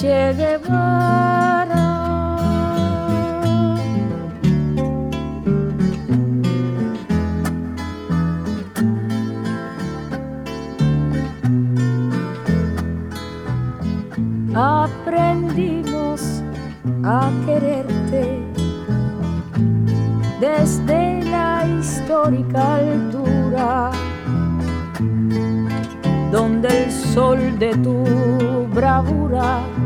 Che Guevara. Aprendimos a quererte desde la histórica altura, donde el sol de tu bravura